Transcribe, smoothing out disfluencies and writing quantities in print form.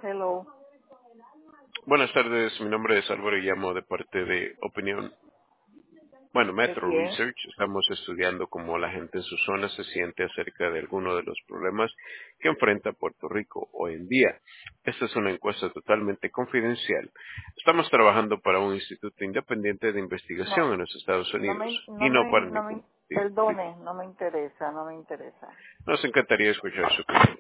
Hello. Buenas tardes, mi nombre es Álvaro y llamo de parte de ¿De Metro quién? Research. Estamos estudiando cómo la gente en su zona se siente acerca de alguno de los problemas que enfrenta Puerto Rico hoy en día. Esta es una encuesta totalmente confidencial. Estamos trabajando para un instituto independiente de investigación No, en los Estados no Unidos me, no y no me, para no me, ningún tipo. perdone, no me interesa, no me interesa. Nos encantaría escuchar su opinión.